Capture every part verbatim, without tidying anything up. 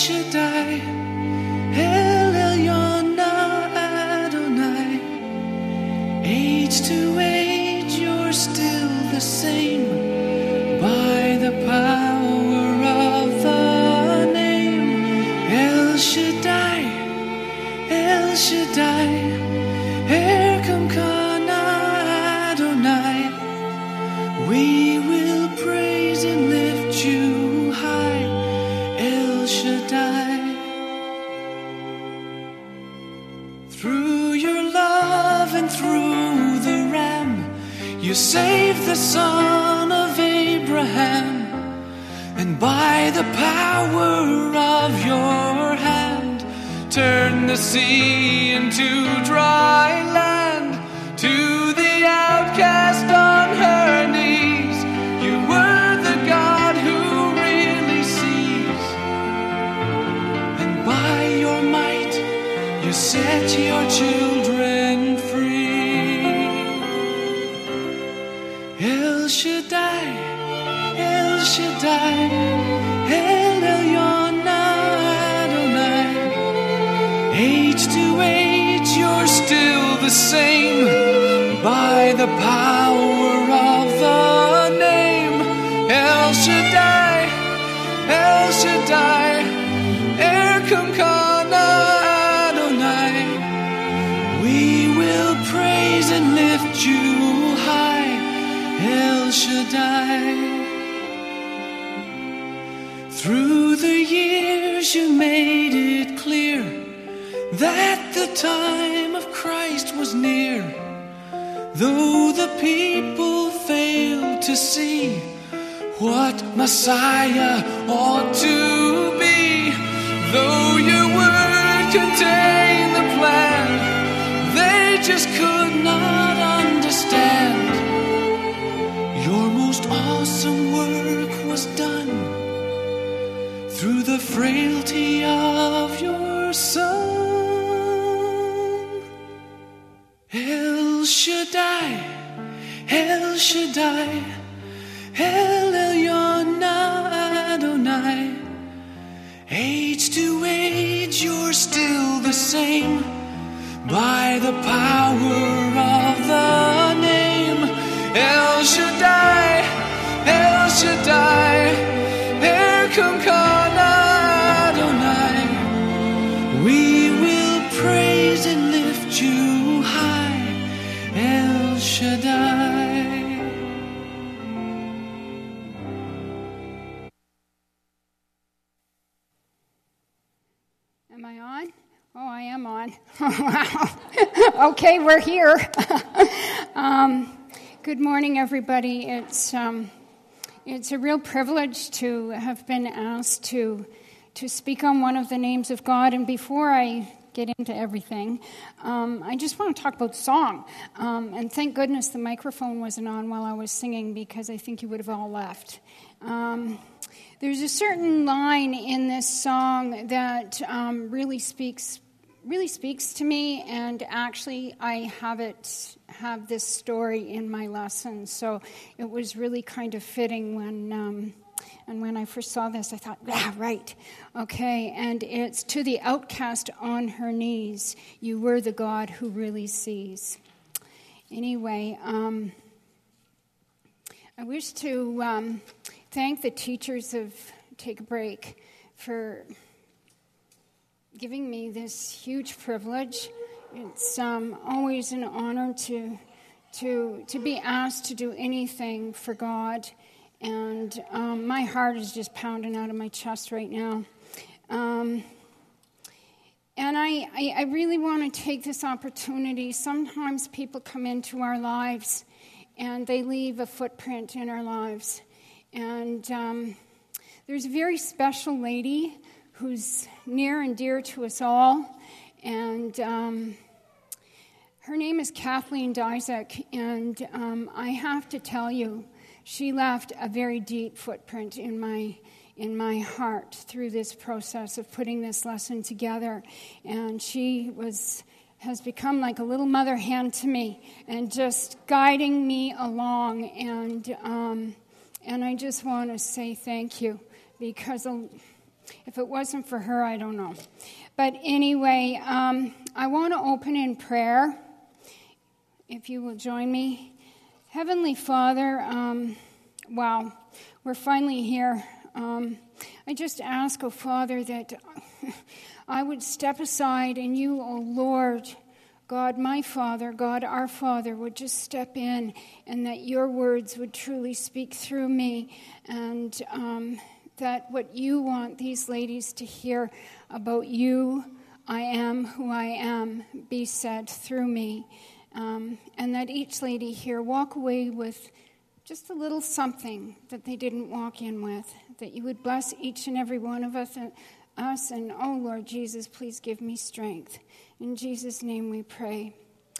Shaddai, El Elyon Adonai. Age to age, you're still the same by the power of the name. El Shaddai, El Shaddai, Erkamkana Adonai. We will praise and lift you high, El Shaddai. Through your love and through the Ram, you saved the son of Abraham. And by the power of your hand, turn the sea into dry land. To the outcast on her knees, you were the God who really sees. And by your might, you set your children free. El Shaddai, El Shaddai, El Elyon Adonai. Age to age, you're still the same by the power of the name. El Shaddai, El Shaddai, Erkamkana Adonai. We will praise and lift you high, El Shaddai. Through the years you made it clear that the time of Christ was near. Though the people failed to see what Messiah ought to be, though your word contained the plan, they just could not understand. Your most awesome work was done through the frailty of your Son. El Shaddai, El Shaddai, El Elyon Adonai. Age to age, you're still the same by the power of the name. El Shaddai, El Shaddai, Erkamkana Adonai. We will praise and lift you high, El Shaddai. Am I on? Oh, I am on. Wow. Okay, we're here. um, good morning, everybody. It's um, it's a real privilege to have been asked to to speak on one of the names of God. And before I get into everything, um, I just want to talk about song. Um, and thank goodness the microphone wasn't on while I was singing, because I think you would have all left. Um, there's a certain line in this song that um, really speaks really speaks to me, and actually I have it have this story in my lesson. So it was really kind of fitting when um, and when I first saw this, I thought, yeah, right. Okay, and it's to the outcast on her knees, you were the God who really sees. Anyway, um, I wish to um, thank the teachers of Take a Break for giving me this huge privilege. It's um, always an honor to to to be asked to do anything for God. And um, my heart is just pounding out of my chest right now. Um, and I, I, I really want to take this opportunity. Sometimes people come into our lives and they leave a footprint in our lives. And um, there's a very special lady who's near and dear to us all. And um, her name is Kathleen Dyzek. And um, I have to tell you, she left a very deep footprint in my in my heart through this process of putting this lesson together. And she was has become like a little mother hen to me, and just guiding me along. And um, and I just want to say thank you, because If it wasn't for her, I don't know. But anyway, um, I want to open in prayer, if you will join me. Heavenly Father, um, wow, we're finally here. Um, I just ask, oh Father, that I would step aside and you, oh Lord, God, my Father, God, our Father, would just step in, and that your words would truly speak through me, and um, that what you want these ladies to hear about you, I am who I am, be said through me, um, and that each lady here walk away with just a little something that they didn't walk in with, that you would bless each and every one of us, and, us, and oh Lord Jesus, please give me strength. In Jesus' name we pray.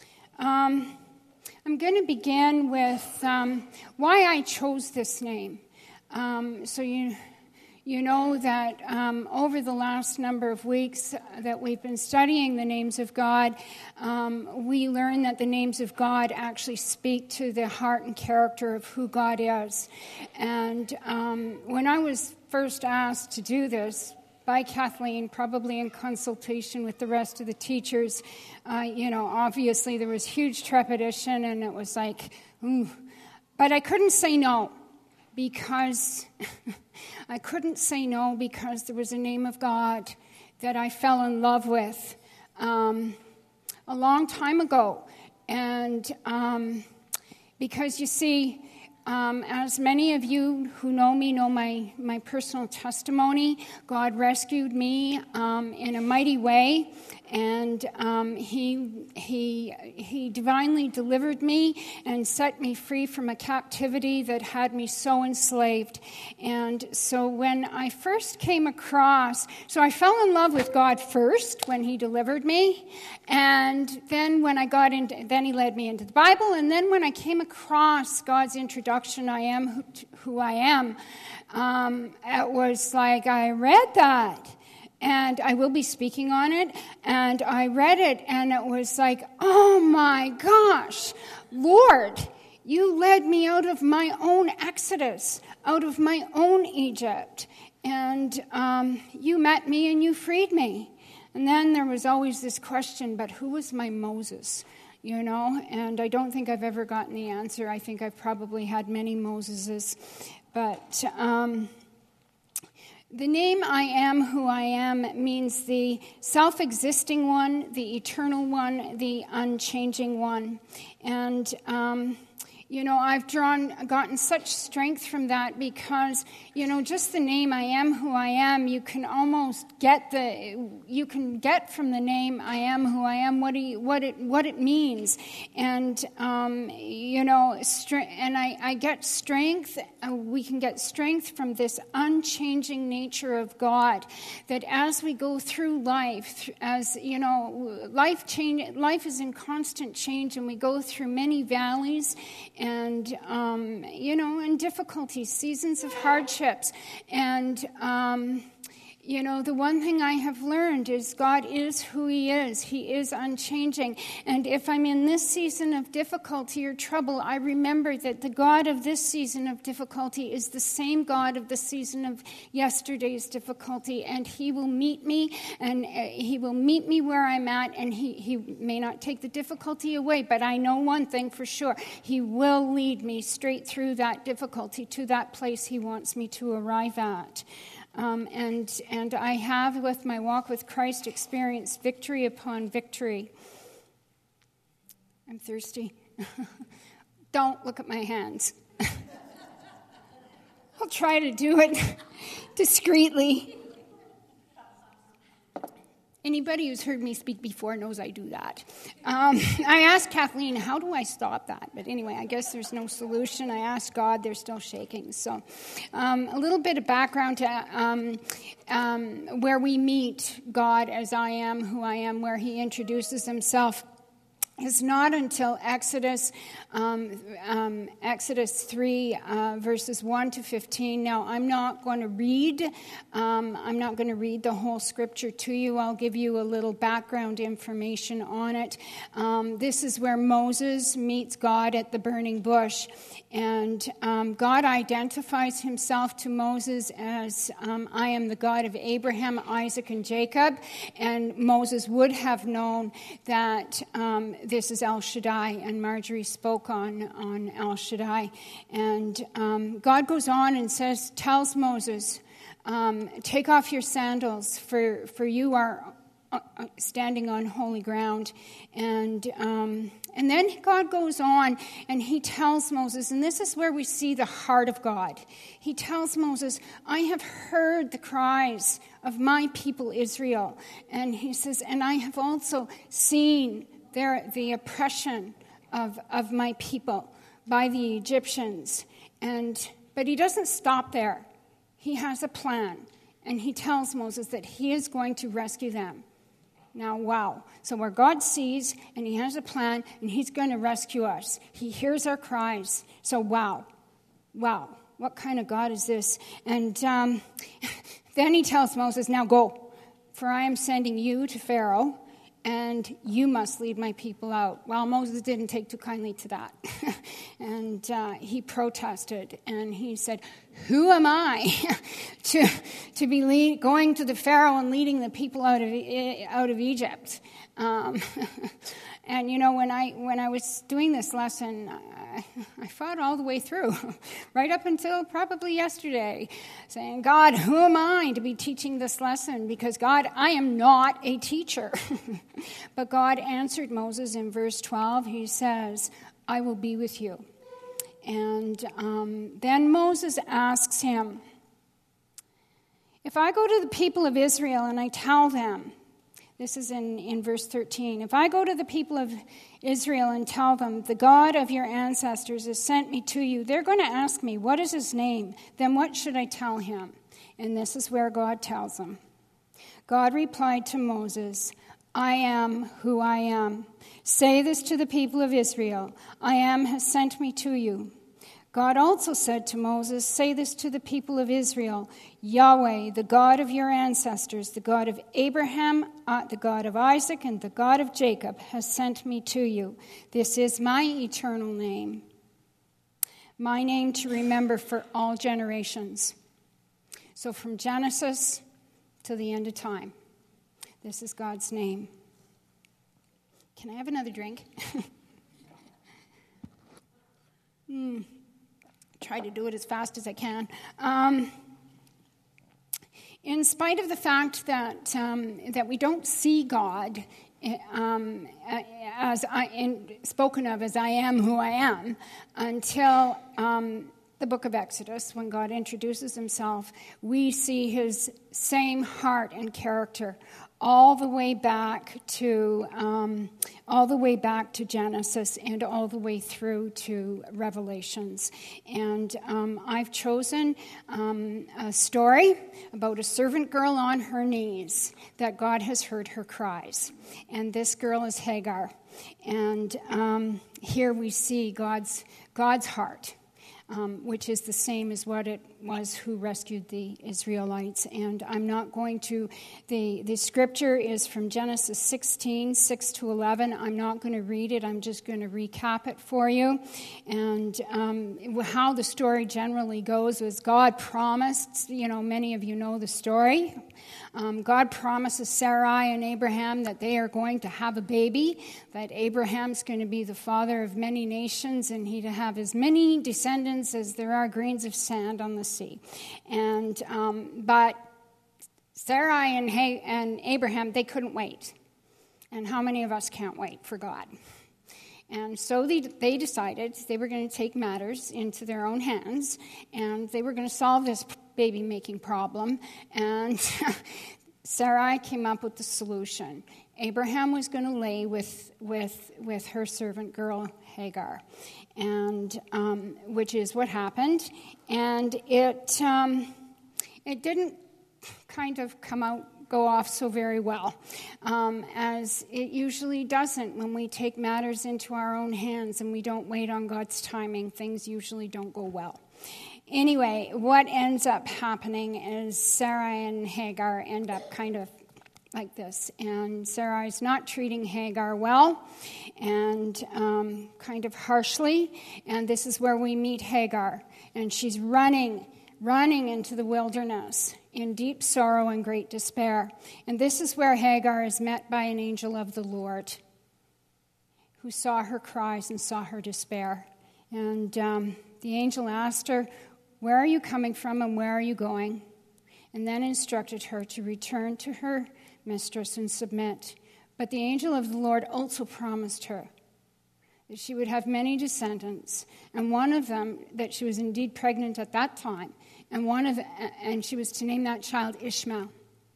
Um, I'm going to begin with um, why I chose this name. Um, so you you know that um, over the last number of weeks that we've been studying the names of God, um, we learned that the names of God actually speak to the heart and character of who God is. And um, when I was first asked to do this, by Kathleen, probably in consultation with the rest of the teachers, uh, you know, obviously there was huge trepidation, and it was like, ooh. But I couldn't say no, because I couldn't say no because there was a name of God that I fell in love with um, a long time ago. And um, because, you see, Um, as many of you who know me know my, my personal testimony, God rescued me um, in a mighty way, and um, he, he, he divinely delivered me and set me free from a captivity that had me so enslaved. And so when I first came across, so I fell in love with God first when he delivered me, and then when I got into, then he led me into the Bible, and then when I came across God's introduction, I am who, who I am, um, it was like I read that, and I will be speaking on it, and I read it, and it was like, oh my gosh, Lord, you led me out of my own Exodus, out of my own Egypt, and um, you met me and you freed me. And then there was always this question, but who was my Moses? You know, and I don't think I've ever gotten the answer. I think I've probably had many Moseses. But um, the name I am who I am means the self-existing one, the eternal one, the unchanging one. And um, you know, I've drawn, gotten such strength from that because, you know, just the name I am who I am, you can almost get the, you can get from the name I am who I am what he, what it what it means, and um, you know, stre- and I, I get strength. Uh, we can get strength from this unchanging nature of God. That as we go through life, as you know, life change, life is in constant change, and we go through many valleys. And, um, you know, and difficulties, seasons of hardships. And, um, you know, the one thing I have learned is God is who he is. He is unchanging. And if I'm in this season of difficulty or trouble, I remember that the God of this season of difficulty is the same God of the season of yesterday's difficulty. And he will meet me, and he will meet me where I'm at, and he, he may not take the difficulty away, but I know one thing for sure. He will lead me straight through that difficulty to that place he wants me to arrive at. Um, and and I have, with my walk with Christ, experienced victory upon victory. I'm thirsty. Don't look at my hands. I'll try to do it discreetly. Anybody who's heard me speak before knows I do that. Um, I asked Kathleen, how do I stop that? But anyway, I guess there's no solution. I asked God, they're still shaking. So um, a little bit of background to um, um, where we meet God as I am, who I am, where he introduces himself. is not until Exodus um, um, Exodus three, uh, verses one to fifteen. Now, I'm not going to read, um, I'm not going to read the whole scripture to you. I'll give you a little background information on it. Um, this is where Moses meets God at the burning bush. And um, God identifies himself to Moses as, um, I am the God of Abraham, Isaac, and Jacob. And Moses would have known that um, this is El Shaddai, and Marjorie spoke on, on El Shaddai. And um, God goes on and says, tells Moses, um, take off your sandals, for, for you are standing on holy ground. And um, and then God goes on and he tells Moses, and this is where we see the heart of God. He tells Moses, I have heard the cries of my people Israel. And he says, and I have also seen their, the oppression of, of my people by the Egyptians. And but he doesn't stop there. He has a plan. And he tells Moses that he is going to rescue them. Now, wow. So where God sees and he has a plan and he's going to rescue us. He hears our cries. So wow. Wow. What kind of God is this? And um, then he tells Moses, now go, for I am sending you to Pharaoh and you must lead my people out. Well, Moses didn't take too kindly to that. and uh, he protested and he said, who am I to to be lead, going to the Pharaoh and leading the people out of out of Egypt? Um, and you know, when I when I was doing this lesson, I, I fought all the way through, right up until probably yesterday, saying, God, who am I to be teaching this lesson? Because God, I am not a teacher. But God answered Moses in verse twelve. He says, I will be with you. And um, then Moses asks him, if I go to the people of Israel and I tell them, this is in, in verse thirteen, if I go to the people of Israel and tell them, the God of your ancestors has sent me to you, they're going to ask me, what is his name? Then what should I tell him? And this is where God tells them. God replied to Moses, I am who I am. Say this to the people of Israel. I am has sent me to you. God also said to Moses, say this to the people of Israel. Yahweh, the God of your ancestors, the God of Abraham, uh, the God of Isaac, and the God of Jacob has sent me to you. This is my eternal name, my name to remember for all generations. So from Genesis to the end of time, this is God's name. Can I have another drink? mm. Try to do it as fast as I can. Um, in spite of the fact that um, that we don't see God um, as I, in, spoken of as I am who I am until um, the book of Exodus, when God introduces himself, we see his same heart and character all the way back to um, all the way back to Genesis and all the way through to Revelations. And um, I've chosen um, a story about a servant girl on her knees that God has heard her cries. And this girl is Hagar. And um, here we see God's God's heart. Um, which is the same as what it was who rescued the Israelites. And I'm not going to, the, the scripture is from Genesis sixteen, six to eleven. I'm not going to read it. I'm just going to recap it for you. And um, how the story generally goes is God promised, you know, many of you know the story. Um, God promises Sarai and Abraham that they are going to have a baby, that Abraham's going to be the father of many nations, and he to have as many descendants as there are grains of sand on the sea. And um, but Sarai and, ha- and Abraham, they couldn't wait. And how many of us can't wait for God? And so they, they decided they were going to take matters into their own hands, and they were going to solve this baby-making problem. And Sarai came up with the solution. Abraham was going to lay with with with her servant girl Hagar, and um, which is what happened. And it um, it didn't kind of come out go off so very well, um, as it usually doesn't when we take matters into our own hands and we don't wait on God's timing. Things usually don't go well. Anyway, what ends up happening is Sarai and Hagar end up kind of like this, and Sarai is not treating Hagar well and um, kind of harshly, and this is where we meet Hagar, and she's running running into the wilderness in deep sorrow and great despair. And this is where Hagar is met by an angel of the Lord who saw her cries and saw her despair. And um, the angel asked her, "Where are you coming from and where are you going?" And then instructed her to return to her mistress and submit. But the angel of the Lord also promised her that she would have many descendants, and one of them, that she was indeed pregnant at that time, and one of, and she was to name that child Ishmael.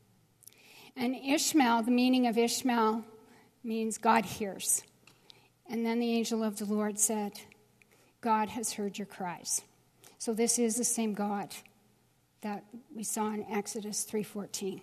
And Ishmael, the meaning of Ishmael means God hears. And then the angel of the Lord said, "God has heard your cries." So this is the same God that we saw in Exodus three fourteen.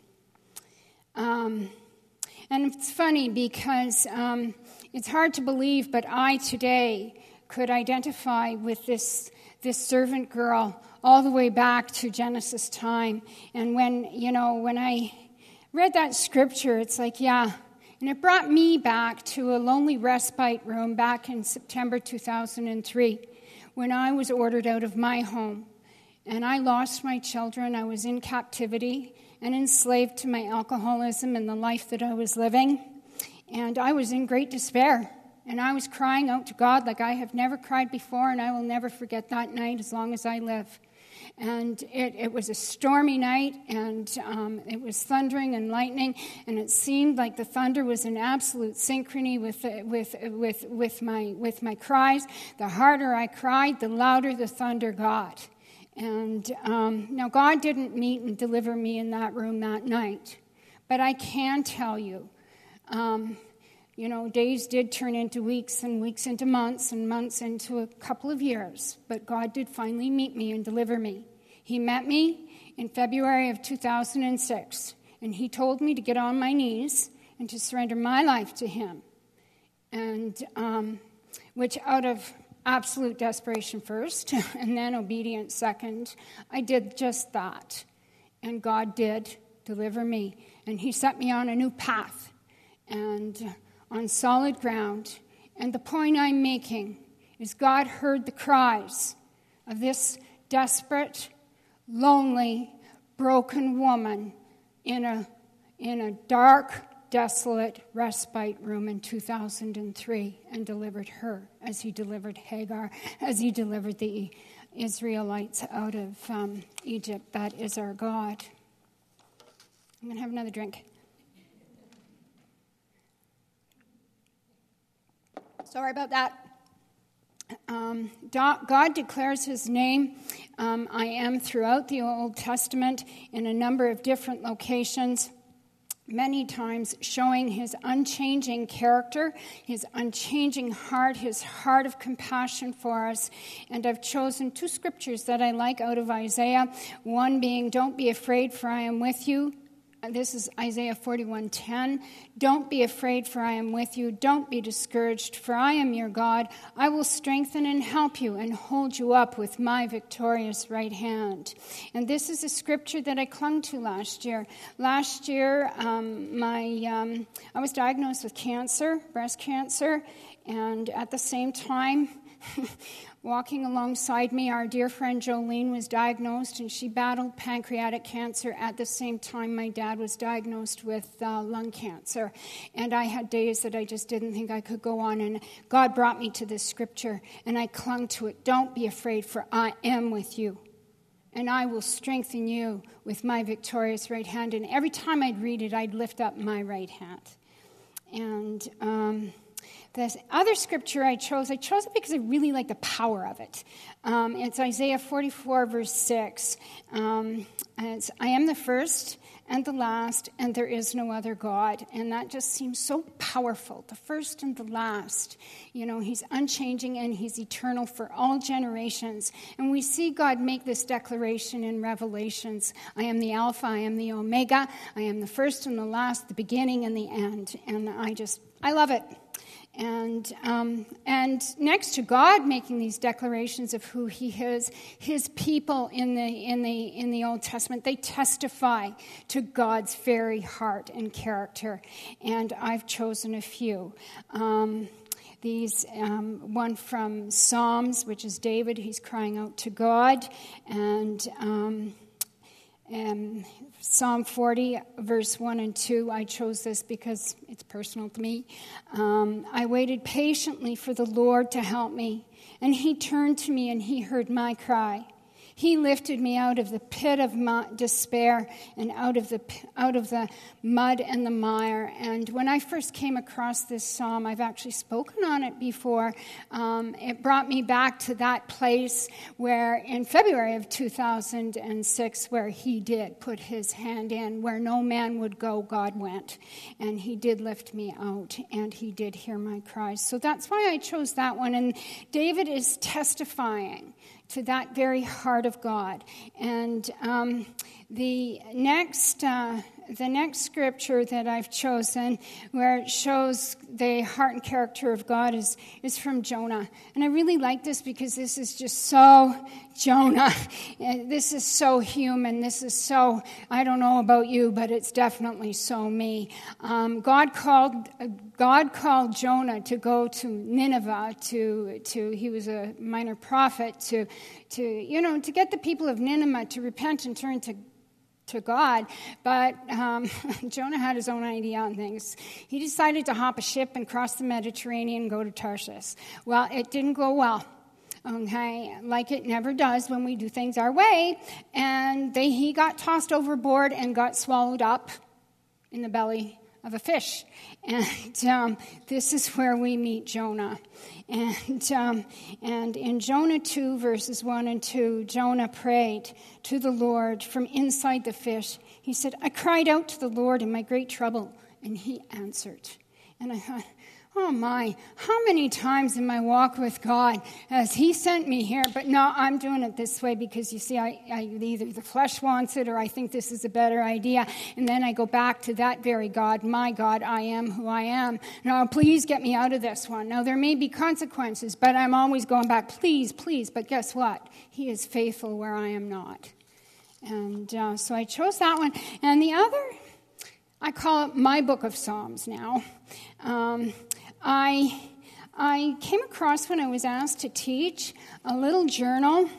Um, and it's funny because um, it's hard to believe, but I today could identify with this this servant girl all the way back to Genesis time. And when, you know, when I read that scripture, it's like, yeah. And it brought me back to a lonely respite room back in September two thousand three when I was ordered out of my home. And I lost my children. I was in captivity and enslaved to my alcoholism and the life that I was living. And I was in great despair. And I was crying out to God like I have never cried before, and I will never forget that night as long as I live. And it, it was a stormy night, and um, it was thundering and lightning, and it seemed like the thunder was in absolute synchrony with with with with my with my cries. The harder I cried, the louder the thunder got. And um, now God didn't meet and deliver me in that room that night, but I can tell you, um, you know, days did turn into weeks and weeks into months and months into a couple of years, but God did finally meet me and deliver me. He met me in February of two thousand six, and he told me to get on my knees and to surrender my life to him, and um, which out of absolute desperation first, and then obedience second, I did just that. And God did deliver me. And he set me on a new path and on solid ground. And the point I'm making is God heard the cries of this desperate, lonely, broken woman in a, in a dark, desolate respite room in two thousand three and delivered her as he delivered Hagar, as he delivered the Israelites out of um, Egypt. That is our God. I'm going to have another drink. Sorry about that. Um, God declares his name, um, I am, throughout the Old Testament in a number of different locations, many times showing his unchanging character, his unchanging heart, his heart of compassion for us. And I've chosen two scriptures that I like out of Isaiah, one being, "Don't be afraid, for I am with you." This is Isaiah forty-one ten. "Don't be afraid, for I am with you. Don't be discouraged, for I am your God. I will strengthen and help you and hold you up with my victorious right hand." And this is a scripture that I clung to last year. Last year, um, my um, I was diagnosed with cancer, breast cancer, and at the same time, walking alongside me, our dear friend Jolene was diagnosed, and she battled pancreatic cancer at the same time my dad was diagnosed with uh, lung cancer. And I had days that I just didn't think I could go on, and God brought me to this scripture, and I clung to it. "Don't be afraid, for I am with you, and I will strengthen you with my victorious right hand." And every time I'd read it, I'd lift up my right hand. And Um, The other scripture I chose, I chose it because I really like the power of it. Um, it's Isaiah forty-four, verse six. Um, and it's, "I am the first and the last, and there is no other God. And that just seems so powerful, the first and the last. You know, he's unchanging and he's eternal for all generations. And we see God make this declaration in Revelations. I am the Alpha, I am the Omega, I am the first and the last, the beginning and the end. And I just, I love it. And um, and next to God making these declarations of who He is, His people in the in the in the Old Testament, they testify to God's very heart and character. And I've chosen a few. Um, These um, one from Psalms, which is David. He's crying out to God, and. Um, Um, Psalm forty, verse one and two, I chose this because it's personal to me. Um, I waited patiently for the Lord to help me, and He turned to me and He heard my cry. He lifted me out of the pit of my despair and out of the out of the mud and the mire. And when I first came across this psalm, I've actually spoken on it before. Um, it brought me back to that place where in February of two thousand six, where He did put His hand in, where no man would go, God went. And He did lift me out, and He did hear my cries. So that's why I chose that one. And David is testifying to that very heart of God. And um, the next uh, the next scripture that I've chosen, where it shows the heart and character of God, is, is from Jonah. And I really like this because this is just so Jonah. This is so human. This is so, I don't know about you, but it's definitely so me. Um, God called God called Jonah to go to Nineveh, to to he was a minor prophet, to to you know to get the people of Nineveh to repent and turn to to God, but um, Jonah had his own idea on things. He decided to hop a ship and cross the Mediterranean and go to Tarshish. Well, it didn't go well, okay, like it never does when we do things our way, and they, he got tossed overboard and got swallowed up in the belly of a fish. And um, this is where we meet Jonah. And um, and in Jonah two, verses one and two, Jonah prayed to the Lord from inside the fish. He said, I cried out to the Lord in my great trouble, and He answered. And I thought, oh my, how many times in my walk with God has He sent me here, but no, I'm doing it this way because, you see, I, I either the flesh wants it or I think this is a better idea. And then I go back to that very God, my God, I am who I am. Now, please get me out of this one. Now, there may be consequences, but I'm always going back, please, please. But guess what? He is faithful where I am not. And uh, so I chose that one. And the other, I call it my book of Psalms now. Um, I I came across, when I was asked to teach, a little journal.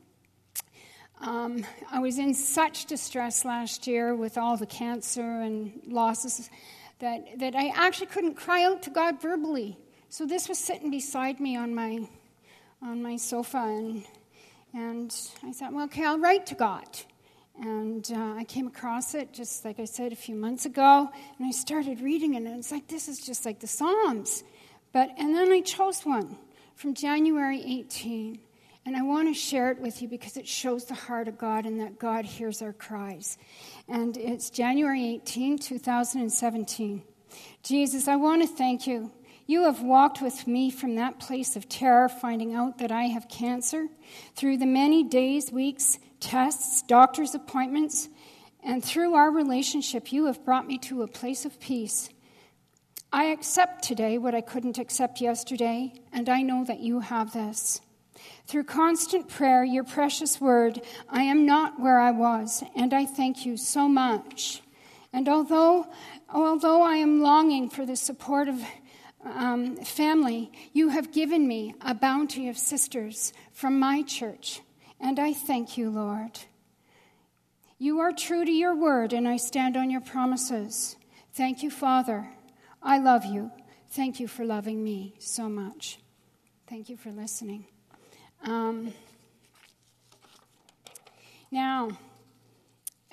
Um, I was in such distress last year with all the cancer and losses that, that I actually couldn't cry out to God verbally. So this was sitting beside me on my on my sofa, and and I thought, well, okay, I'll write to God. And uh, I came across it, just like I said, a few months ago, and I started reading it, and it's like, this is just like the Psalms. But and then I chose one from January eighteenth, and I want to share it with you because it shows the heart of God and that God hears our cries. And it's January eighteenth, twenty seventeen. Jesus, I want to thank you. You have walked with me from that place of terror, finding out that I have cancer, through the many days, weeks, tests, doctor's appointments, and through our relationship, you have brought me to a place of peace. I accept today what I couldn't accept yesterday, and I know that you have this. Through constant prayer, your precious word, I am not where I was, and I thank you so much. And although, although I am longing for the support of um, family, you have given me a bounty of sisters from my church. And I thank you, Lord. You are true to your word, and I stand on your promises. Thank you, Father. I love you. Thank you for loving me so much. Thank you for listening. Um, now,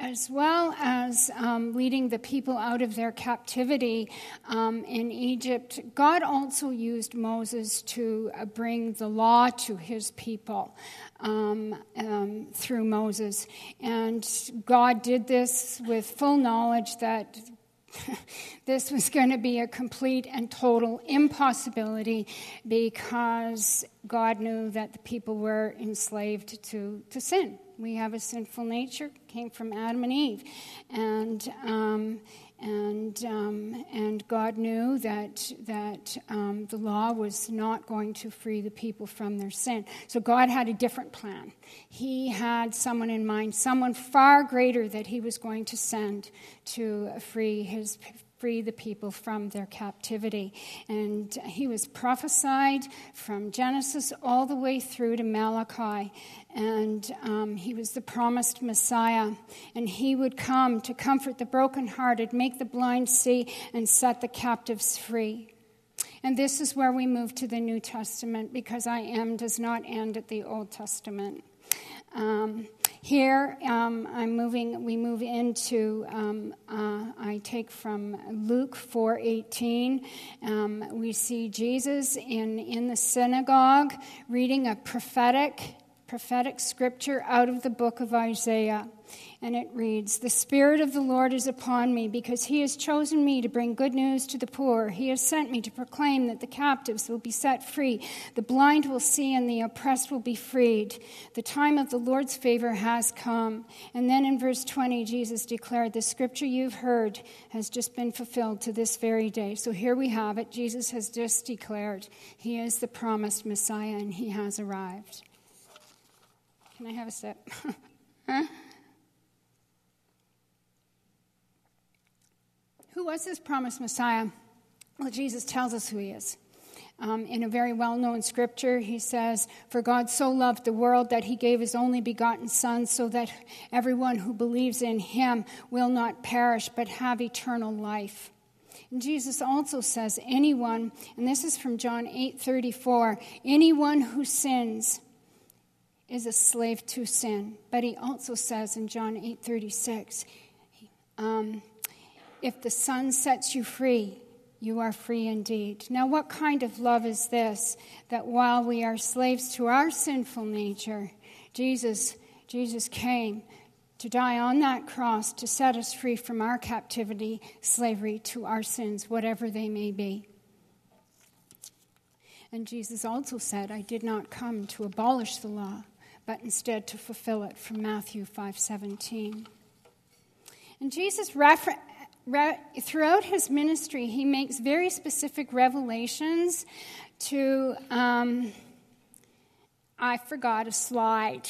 as well as um, leading the people out of their captivity um, in Egypt, God also used Moses to uh, bring the law to his people um, um, through Moses. And God did this with full knowledge that this was going to be a complete and total impossibility, because God knew that the people were enslaved to, to sin. We have a sinful nature, came from Adam and Eve, and um, and um, and God knew that that um, the law was not going to free the people from their sin. So God had a different plan. He had someone in mind, someone far greater that he was going to send to free his free the people from their captivity. And he was prophesied from Genesis all the way through to Malachi. And um, he was the promised Messiah. And he would come to comfort the brokenhearted, make the blind see, and set the captives free. And this is where we move to the New Testament, because I am does not end at the Old Testament. Um, here, um, I'm moving. We move into. Um, uh, I take from Luke four eighteen. Um, we see Jesus in in the synagogue reading a prophetic prophetic scripture out of the book of Isaiah. And it reads, "The Spirit of the Lord is upon me, because he has chosen me to bring good news to the poor. He has sent me to proclaim that the captives will be set free, the blind will see, and the oppressed will be freed. The time of the Lord's favor has come." And then in verse twenty, Jesus declared, "The scripture you've heard has just been fulfilled to this very day." So here we have it. Jesus has just declared he is the promised Messiah, and he has arrived. Can I have a sip? Huh? Who was this promised Messiah? Well, Jesus tells us who he is. Um, in a very well-known scripture, he says, "For God so loved the world that he gave his only begotten Son, so that everyone who believes in him will not perish but have eternal life." And Jesus also says, anyone, and this is from John eight thirty-four, anyone who sins is a slave to sin. But he also says in John eight thirty-six, um, if the Son sets you free, you are free indeed. Now, what kind of love is this? That while we are slaves to our sinful nature, Jesus, Jesus came to die on that cross to set us free from our captivity, slavery to our sins, whatever they may be. And Jesus also said, "I did not come to abolish the law, but instead to fulfill it," from Matthew five seventeen. And Jesus refer- re- throughout his ministry, he makes very specific revelations to, um, I forgot a slide.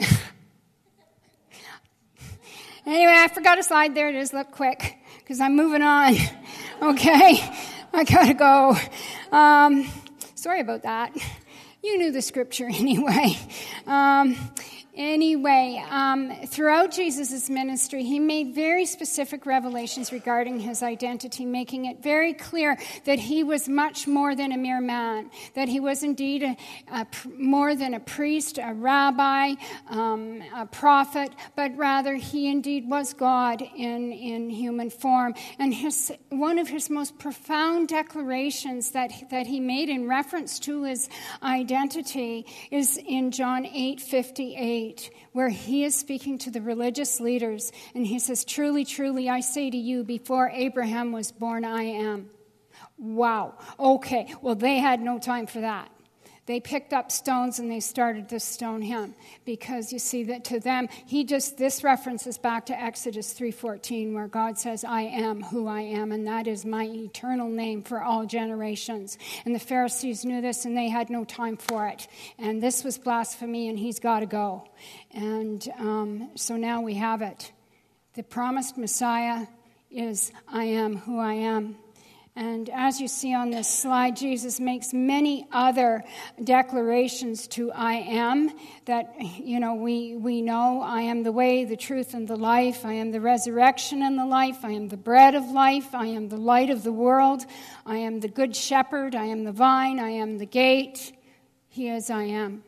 Anyway, I forgot a slide. There it is. Look quick, because I'm moving on. Okay, I gotta go. Um, sorry about that. You knew the scripture anyway. Um, anyway, um, throughout Jesus' ministry, he made very specific revelations regarding his identity, making it very clear that he was much more than a mere man, that he was indeed a, a, more than a priest, a rabbi, um, a prophet, but rather he indeed was God in, in human form. And his, one of his most profound declarations that, that he made in reference to his identity is in John eight fifty-eight. Where he is speaking to the religious leaders, and he says, "Truly, truly, I say to you, before Abraham was born, I am." Wow. Okay. Well, they had no time for that. They picked up stones and they started to stone him, because you see that to them, he just, this references back to Exodus three fourteen, where God says, "I am who I am, and that is my eternal name for all generations." And the Pharisees knew this, and they had no time for it. And this was blasphemy, and he's got to go. And um, so now we have it. The promised Messiah is, "I am who I am." And as you see on this slide, Jesus makes many other declarations to "I am" that, you know, we, we know. "I am the way, the truth, and the life. I am the resurrection and the life. I am the bread of life. I am the light of the world. I am the good shepherd. I am the vine. I am the gate." He is "I am."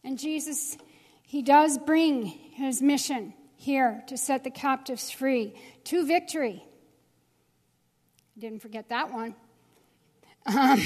And Jesus, he does bring his mission here to set the captives free to victory. Didn't forget that one. Um,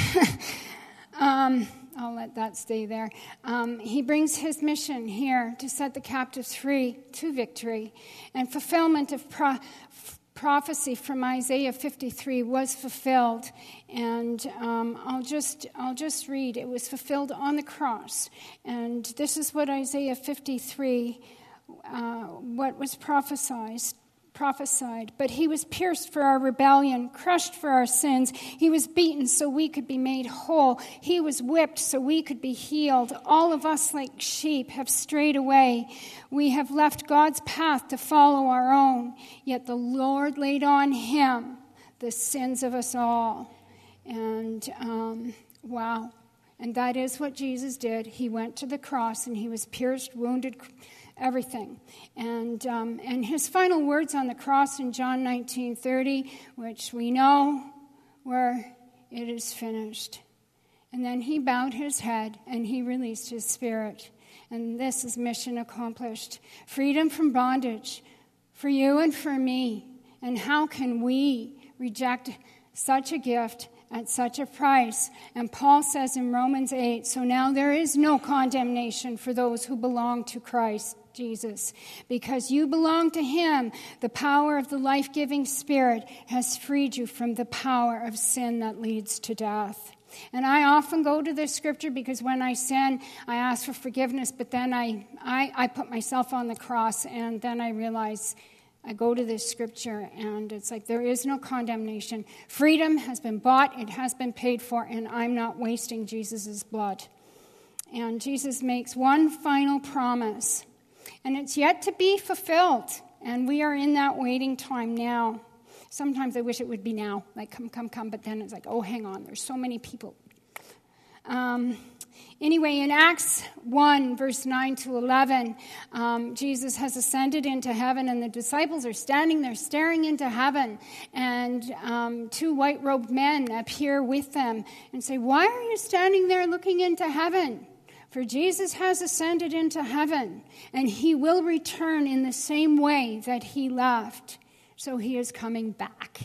um, I'll let that stay there. Um, he brings his mission here to set the captives free to victory. And fulfillment of pro- prophecy from Isaiah fifty-three was fulfilled. And um, I'll just I'll just read. It was fulfilled on the cross. And this is what Isaiah fifty-three, uh, what was prophesied. prophesied. But he was pierced for our rebellion, crushed for our sins. He was beaten so we could be made whole. He was whipped so we could be healed. All of us like sheep have strayed away. We have left God's path to follow our own. Yet the Lord laid on him the sins of us all. And um, wow. And that is what Jesus did. He went to the cross and he was pierced, wounded, everything. And um, and his final words on the cross in John nineteen thirty, which we know were, "It is finished." And then he bowed his head and he released his spirit. And this is mission accomplished. Freedom from bondage for you and for me. And how can we reject such a gift at such a price? And Paul says in Romans eight, so now there is no condemnation for those who belong to Christ Jesus. Because you belong to him, the power of the life-giving Spirit has freed you from the power of sin that leads to death. And I often go to this scripture because when I sin, I ask for forgiveness, but then I, I, I put myself on the cross, and then I realize I go to this scripture, and it's like there is no condemnation. Freedom has been bought, it has been paid for, and I'm not wasting Jesus' blood. And Jesus makes one final promise, and it's yet to be fulfilled, and we are in that waiting time now. Sometimes I wish it would be now, like come, come, come, but then it's like, oh, hang on, there's so many people. Um, anyway, in Acts one, verse nine to eleven, um, Jesus has ascended into heaven, and the disciples are standing there staring into heaven, and um, two white-robed men appear with them and say, why are you standing there looking into heaven? For Jesus has ascended into heaven, and he will return in the same way that he left. So he is coming back.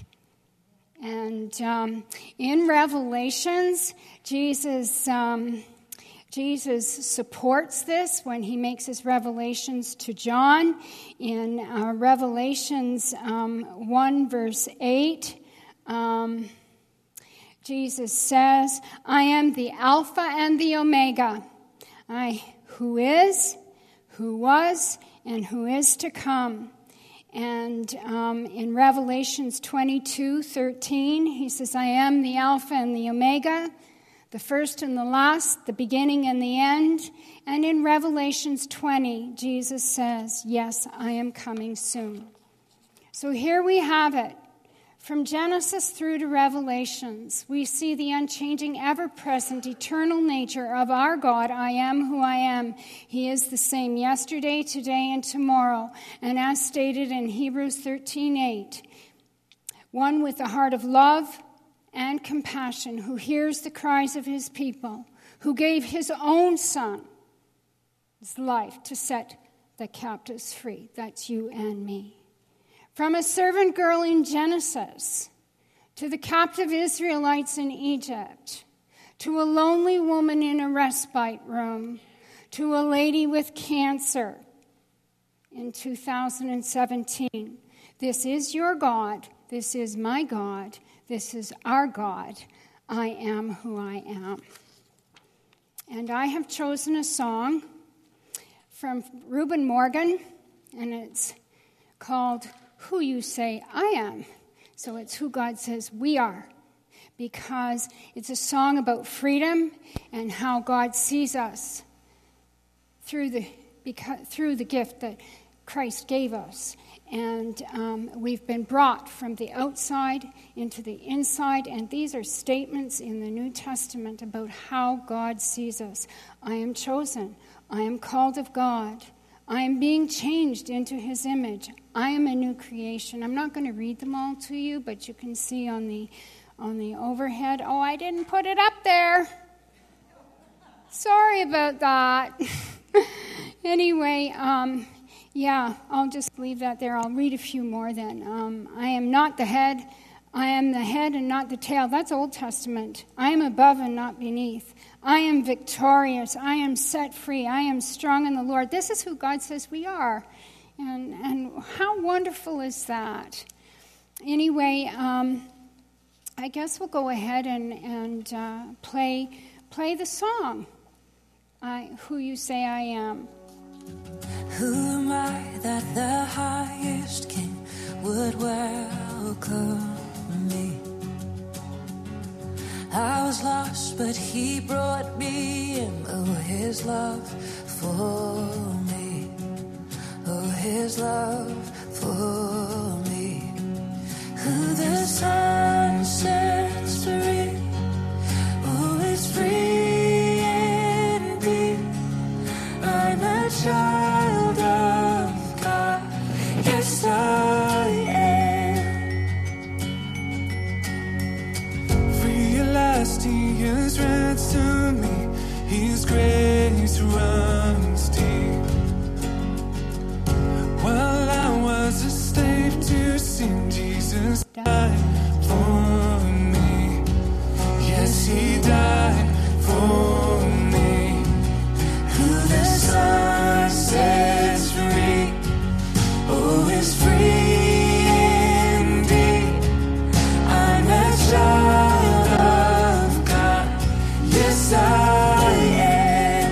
And um, in Revelations, Jesus um, Jesus supports this when he makes his revelations to John. In uh, Revelations um, one, verse eight, um, Jesus says, I am the Alpha and the Omega, I who is, who was, and who is to come. And um, in Revelations twenty-two thirteen, he says, I am the Alpha and the Omega, the first and the last, the beginning and the end. And in Revelations twenty, Jesus says, yes, I am coming soon. So here we have it. From Genesis through to Revelations, we see the unchanging, ever-present, eternal nature of our God. I am who I am. He is the same yesterday, today, and tomorrow. And as stated in Hebrews thirteen eight, one with a heart of love and compassion, who hears the cries of his people, who gave his own son, his life, to set the captives free. That's you and me. From a servant girl in Genesis, to the captive Israelites in Egypt, to a lonely woman in a respite room, to a lady with cancer in two thousand seventeen. This is your God. This is my God. This is our God. I am who I am. And I have chosen a song from Reuben Morgan, and it's called Who You Say I Am. So it's who God says we are, because it's a song about freedom and how God sees us through the because, through the gift that Christ gave us. And um, we've been brought from the outside into the inside, and these are statements in the New Testament about how God sees us. I am chosen. I am called of God. I am being changed into his image. I am a new creation. I'm not going to read them all to you, but you can see on the on the overhead. Oh, I didn't put it up there. Sorry about that. Anyway, um, yeah, I'll just leave that there. I'll read a few more then. Um, I am not the head. I am the head and not the tail. That's Old Testament. I am above and not beneath. I am victorious. I am set free. I am strong in the Lord. This is who God says we are. And, and how wonderful is that? Anyway, um, I guess we'll go ahead and, and uh, play, play the song, I, Who You Say I Am. Who am I that the highest king would welcome me? I was lost, but he brought me in. Oh, his love for me. Oh, his love for me. Who the sun sets free, oh, is free indeed. I'm a child of God, yes I am. Free at last, he has ransomed me. His grace runs deep. While I was a slave to sin, Jesus died for me. Yes, he died for me. Who the Son sets free, oh, is free indeed. I'm a child of God, yes I am.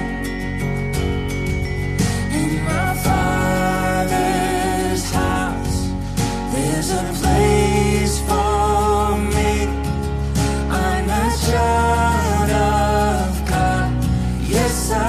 In my Father's house, there's a place for me. I'm a child of God, yes I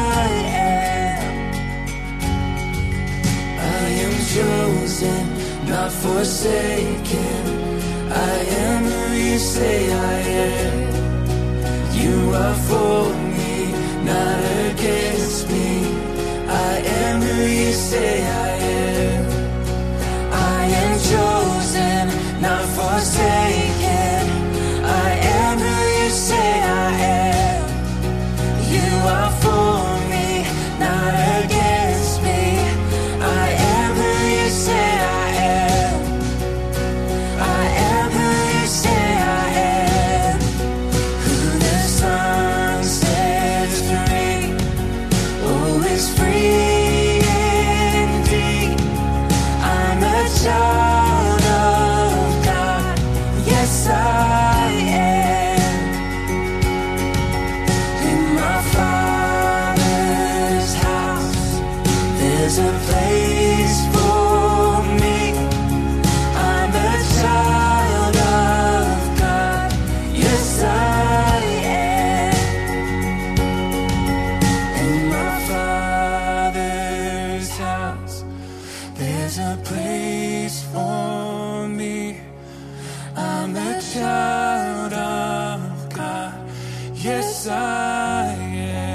am. Chosen, not forsaken. I am who you say I am. You are for me, not against me. I am who you say I am. I am chosen, not forsaken. I am who you say I am. You are for me, not against me. I am who you say I am. I am who you say I am. Who the Son sets free, oh, is free indeed. I'm a child of God, yes I am. In my Father's house, there's a place for me. I'm a child of God, yes I am. In my Father's house, there's a place for me. I'm a child of God, yes I am.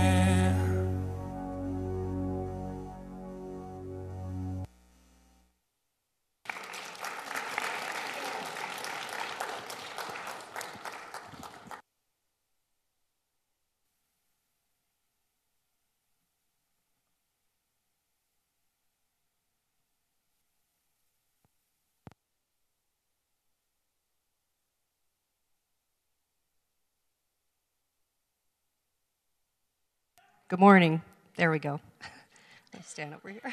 Good morning. There we go. Let's stand over here.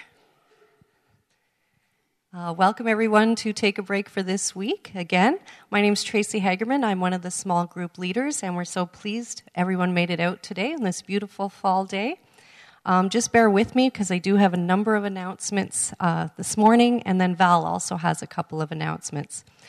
Uh, welcome, everyone, to Take a Break for this week. Again, my name is Tracy Hagerman. I'm one of the small group leaders, and we're so pleased everyone made it out today on this beautiful fall day. Um, just bear with me because I do have a number of announcements uh, this morning, and then Val also has a couple of announcements.